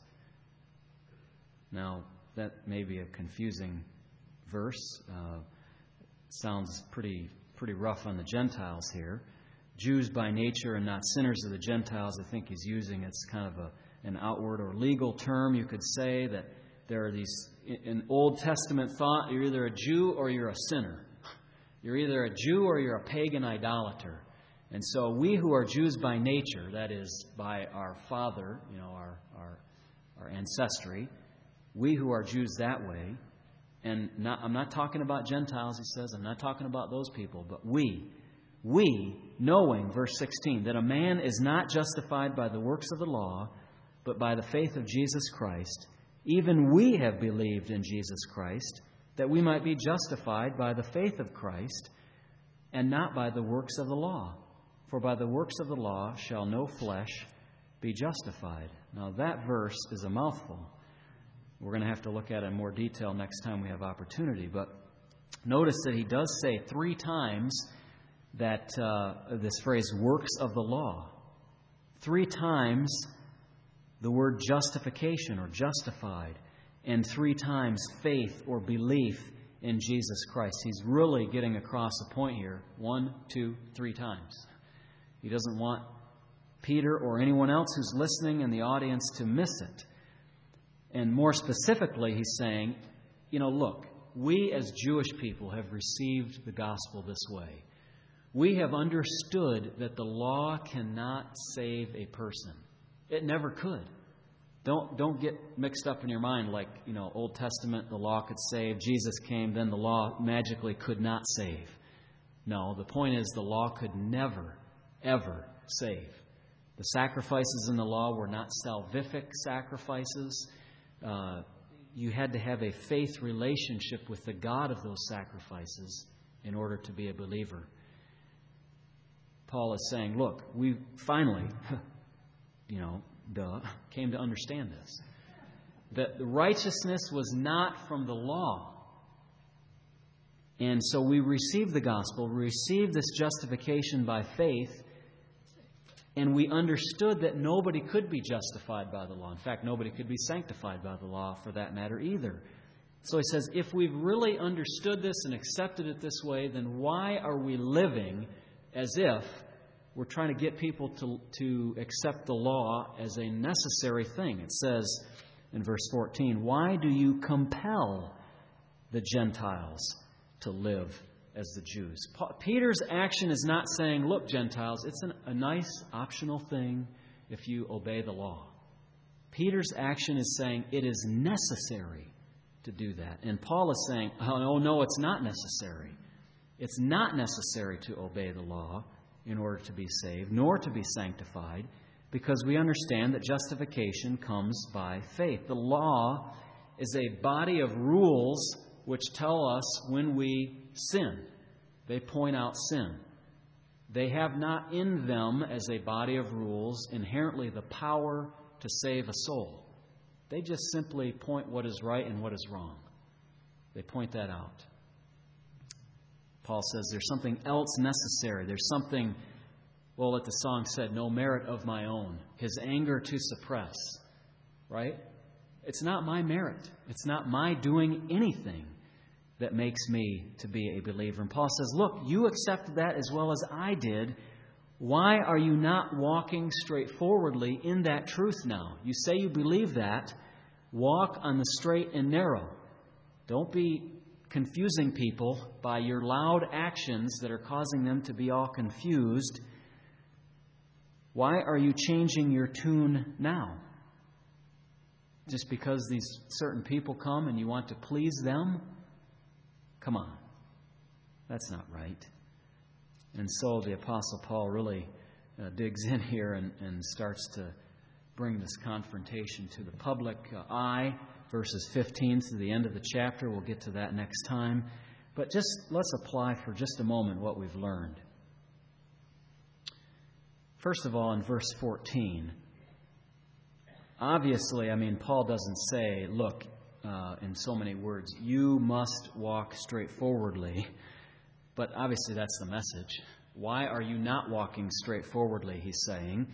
Now, that may be a confusing verse. Sounds pretty rough on the Gentiles here. Jews by nature and not sinners of the Gentiles, I think he's using, it's kind of an outward or legal term. You could say that there are these, in Old Testament thought, you're either a Jew or you're a sinner. You're either a Jew or you're a pagan idolater. And so we who are Jews by nature, that is, by our father, our ancestry, we who are Jews that way, and I'm not talking about Gentiles, he says, I'm not talking about those people, but we, knowing, verse 16, that a man is not justified by the works of the law, but by the faith of Jesus Christ, even we have believed in Jesus Christ, that we might be justified by the faith of Christ, and not by the works of the law. For by the works of the law shall no flesh be justified. Now that verse is a mouthful. We're going to have to look at it in more detail next time we have opportunity. But notice that he does say 3 times that this phrase, works of the law. 3 times the word justification or justified. And 3 times faith or belief in Jesus Christ. He's really getting across a point here. 1, 2, 3 times. He doesn't want Peter or anyone else who's listening in the audience to miss it. And more specifically, he's saying, look, we as Jewish people have received the gospel this way. We have understood that the law cannot save a person. It never could. Don't get mixed up in your mind like, Old Testament, the law could save. Jesus came, then the law magically could not save. No, the point is the law could never, ever save. The sacrifices in the law were not salvific sacrifices. You had to have a faith relationship with the God of those sacrifices in order to be a believer. Paul is saying, look, we finally, came to understand this. That the righteousness was not from the law. And so we received the gospel, we received this justification by faith, and we understood that nobody could be justified by the law. In fact, nobody could be sanctified by the law for that matter either. So he says, if we've really understood this and accepted it this way, then why are we living as if we're trying to get people to accept the law as a necessary thing? It says in verse 14, why do you compel the Gentiles to live as the Jews? Peter's action is not saying, look, Gentiles, it's a nice optional thing if you obey the law. Peter's action is saying it is necessary to do that. And Paul is saying, oh, no, it's not necessary. It's not necessary to obey the law in order to be saved, nor to be sanctified, because we understand that justification comes by faith. The law is a body of rules which tell us when we sin. They point out sin. They have not in them, as a body of rules, inherently the power to save a soul. They just simply point what is right and what is wrong. They point that out. Paul says there's something else necessary. There's something, like the song said, no merit of my own. His anger to suppress. Right? It's not my merit. It's not my doing anything that makes me to be a believer. And Paul says, look, you accepted that as well as I did. Why are you not walking straightforwardly in that truth now? You say you believe that. Walk on the straight and narrow. Don't be confusing people by your loud actions that are causing them to be all confused. Why are you changing your tune now? Just because these certain people come and you want to please them? Come on. That's not right. And so the Apostle Paul really digs in here and starts to bring this confrontation to the public eye. Verses 15 to the end of the chapter. We'll get to that next time. But just let's apply for just a moment what we've learned. First of all, in verse 14, obviously, Paul doesn't say, look, in so many words, you must walk straightforwardly. But obviously that's the message. Why are you not walking straightforwardly, he's saying.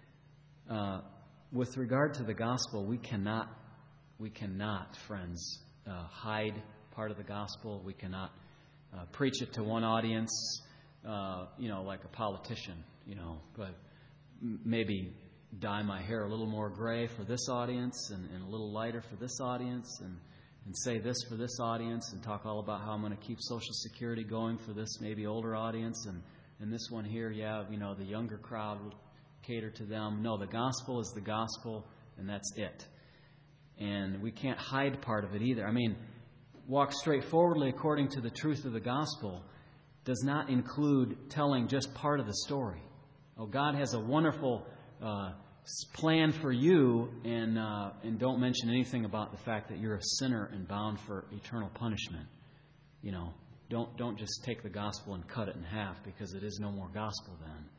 With regard to the gospel, we cannot, friends, hide part of the gospel. We cannot preach it to one audience, like a politician, but maybe dye my hair a little more gray for this audience and a little lighter for this audience and say this for this audience and talk all about how I'm going to keep Social Security going for this maybe older audience and this one here, the younger crowd will cater to them. No, the gospel is the gospel and that's it. And we can't hide part of it either. Walk straightforwardly according to the truth of the gospel does not include telling just part of the story. Oh, God has a wonderful plan for you, and don't mention anything about the fact that you're a sinner and bound for eternal punishment. Don't just take the gospel and cut it in half, because it is no more gospel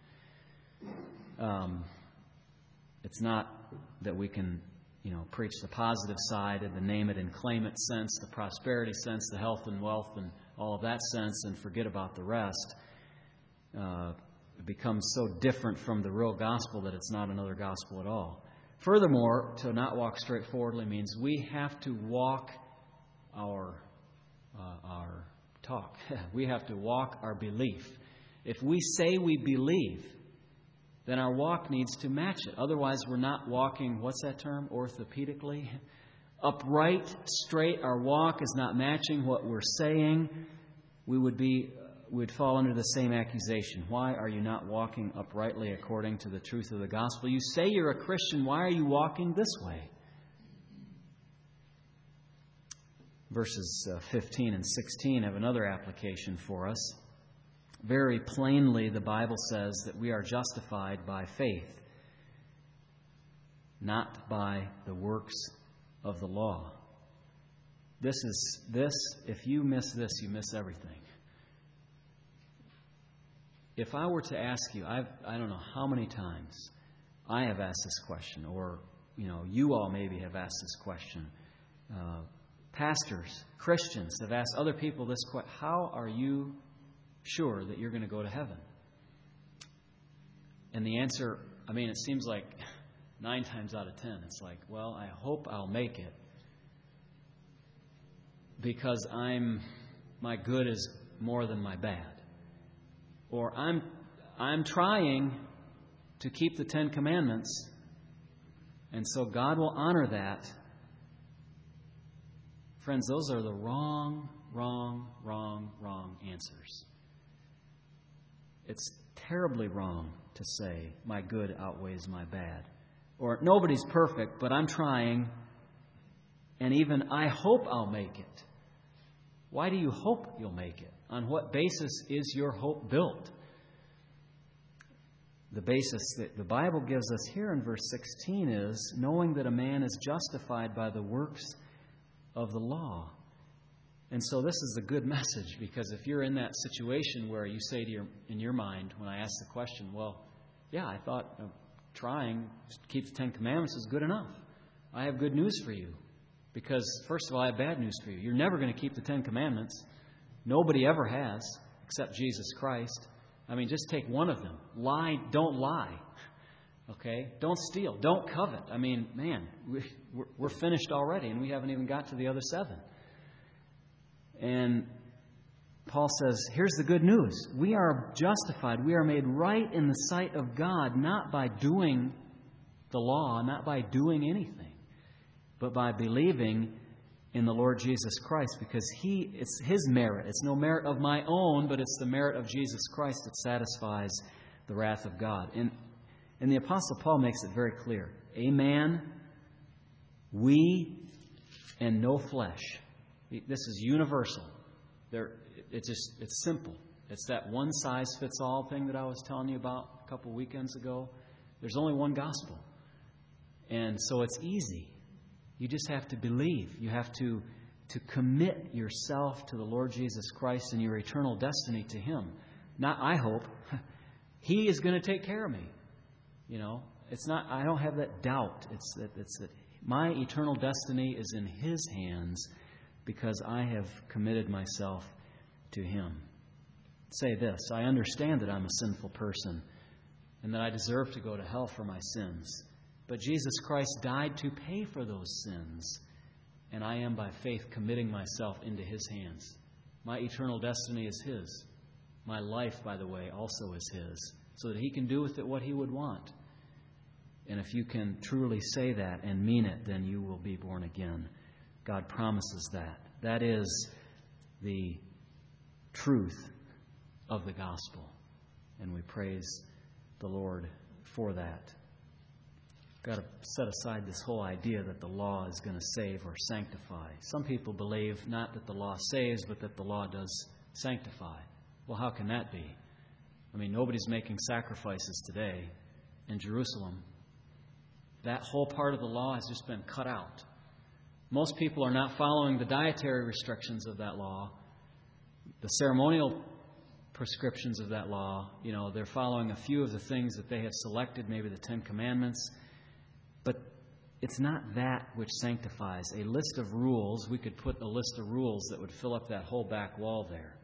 then. It's not that we can preach the positive side and the name it and claim it sense, the prosperity sense, the health and wealth and all of that sense, and forget about the rest. It becomes so different from the real gospel that it's not another gospel at all. Furthermore, to not walk straightforwardly means we have to walk our talk. We have to walk our belief. If we say we believe, then our walk needs to match it. Otherwise, we're not walking, what's that term, orthopedically? Upright, straight. Our walk is not matching what we're saying. We'd fall under the same accusation. Why are you not walking uprightly according to the truth of the gospel? You say you're a Christian. Why are you walking this way? Verses 15 and 16 have another application for us. Very plainly, the Bible says that we are justified by faith, not by the works of the law. If you miss this, you miss everything. If I were to ask you, I don't know how many times I have asked this question, or you all maybe have asked this question. Pastors, Christians have asked other people this question: how are you sure that you're going to go to heaven? And the answer, it seems like 9 times out of 10, it's like, well, I hope I'll make it because my good is more than my bad. Or I'm trying to keep the 10 Commandments, and so God will honor that. Friends, those are the wrong answers. It's terribly wrong to say, my good outweighs my bad. Or, nobody's perfect, but I'm trying, and even I hope I'll make it. Why do you hope you'll make it? On what basis is your hope built? The basis that the Bible gives us here in verse 16 is knowing that a man is justified by the works of the law. And so this is a good message, because if you're in that situation where you say in your mind, when I ask the question, well, yeah, I thought trying to keep the 10 Commandments is good enough. I have good news for you. Because, first of all, I have bad news for you. You're never going to keep the 10 Commandments. Nobody ever has, except Jesus Christ. Just take one of them. Don't lie. Okay? Don't steal. Don't covet. We're finished already, and we haven't even got to the other 7. And Paul says, here's the good news. We are justified. We are made right in the sight of God, not by doing the law, not by doing anything, but by believing in the Lord Jesus Christ, because it's His merit. It's no merit of my own, but it's the merit of Jesus Christ that satisfies the wrath of God. And the Apostle Paul makes it very clear. A man, we, and no flesh. This is universal. It's simple. It's that one-size-fits-all thing that I was telling you about a couple weekends ago. There's only one gospel. And so it's easy. You just have to believe. You have to commit yourself to the Lord Jesus Christ and your eternal destiny to Him. Not I hope. He is going to take care of me. You know, it's not. I don't have that doubt. It's that my eternal destiny is in His hands because I have committed myself to Him. Say this: I understand that I'm a sinful person and that I deserve to go to hell for my sins. But Jesus Christ died to pay for those sins, and I am by faith committing myself into His hands. My eternal destiny is His. My life, by the way, also is His, so that He can do with it what He would want. And if you can truly say that and mean it, then you will be born again. God promises that. That is the truth of the gospel. And we praise the Lord for that. Got to set aside this whole idea that the law is going to save or sanctify. Some people believe not that the law saves, but that the law does sanctify. Well, how can that be? I mean, nobody's making sacrifices today in Jerusalem. That whole part of the law has just been cut out. Most people are not following the dietary restrictions of that law, the ceremonial prescriptions of that law. You know, they're following a few of the things that they have selected, maybe the Ten Commandments. But it's not that which sanctifies. A list of rules, we could put a list of rules that would fill up that whole back wall there.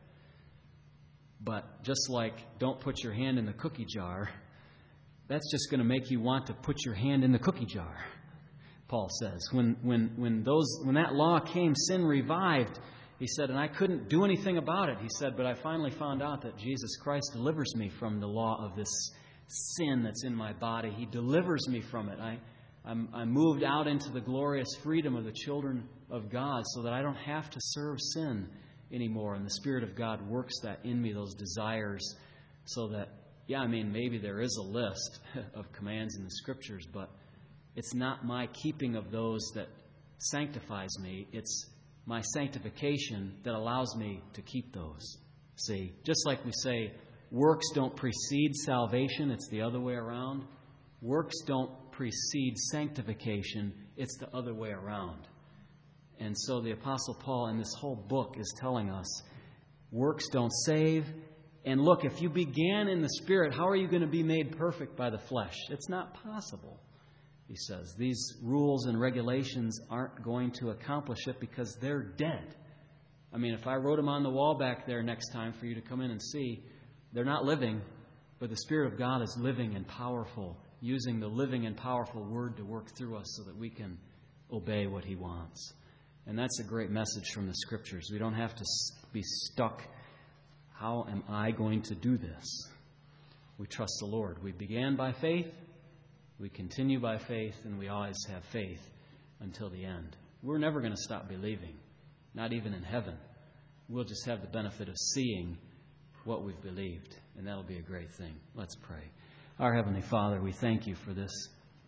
But just like don't put your hand in the cookie jar, that's just going to make you want to put your hand in the cookie jar, Paul says. When that law came, sin revived. He said, and I couldn't do anything about it. He said, but I finally found out that Jesus Christ delivers me from the law of this sin that's in my body. He delivers me from it. I'm moved out into the glorious freedom of the children of God so that I don't have to serve sin anymore. And the Spirit of God works that in me, those desires, so that, maybe there is a list of commands in the Scriptures, but it's not my keeping of those that sanctifies me. It's my sanctification that allows me to keep those. See, just like we say, works don't precede salvation, it's the other way around. Works don't precede sanctification, it's the other way around. And so the Apostle Paul in this whole book is telling us, works don't save. And look, if you began in the Spirit, how are you going to be made perfect by the flesh? It's not possible, he says. These rules and regulations aren't going to accomplish it because they're dead. I mean, if I wrote them on the wall back there next time for you to come in and see, they're not living, but the Spirit of God is living and powerful, using the living and powerful Word to work through us so that we can obey what He wants. And that's a great message from the Scriptures. We don't have to be stuck. How am I going to do this? We trust the Lord. We began by faith, we continue by faith, and we always have faith until the end. We're never going to stop believing, not even in heaven. We'll just have the benefit of seeing what we've believed, and that'll be a great thing. Let's pray. Our Heavenly Father, we thank You for this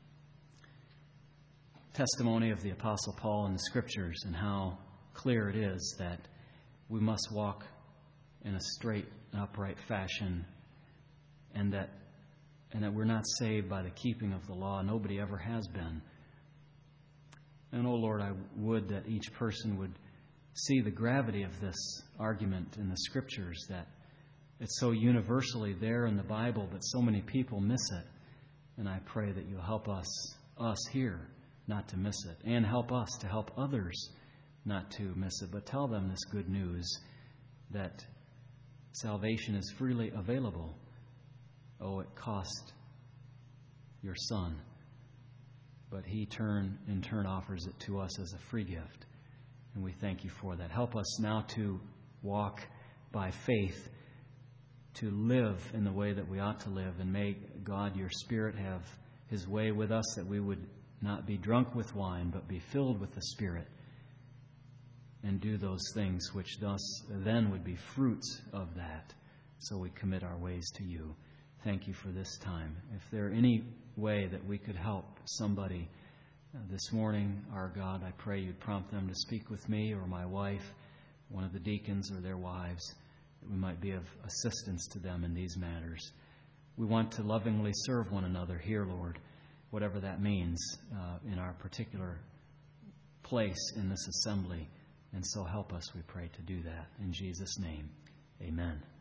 testimony of the Apostle Paul in the Scriptures and how clear it is that we must walk in a straight and upright fashion, and that we're not saved by the keeping of the law. Nobody ever has been. And, oh Lord, I would that each person would see the gravity of this argument in the Scriptures, that it's so universally there in the Bible, but so many people miss it. And I pray that You'll help us here not to miss it, and help us to help others not to miss it, but tell them this good news that salvation is freely available. Oh, it cost Your Son, but He in turn offers it to us as a free gift. And we thank You for that. Help us now to walk by faith, to live in the way that we ought to live, and may God, Your Spirit, have His way with us, that we would not be drunk with wine, but be filled with the Spirit, and do those things which then would be fruits of that. So we commit our ways to You. thank you for this time. If there any way that we could help somebody this morning, our God, I pray you'd prompt them to speak with me or my wife, one of the deacons or their wives, that we might be of assistance to them in these matters. We want to lovingly serve one another here, Lord, whatever that means in our particular place in this assembly. And so help us, we pray, to do that. In Jesus' name, amen.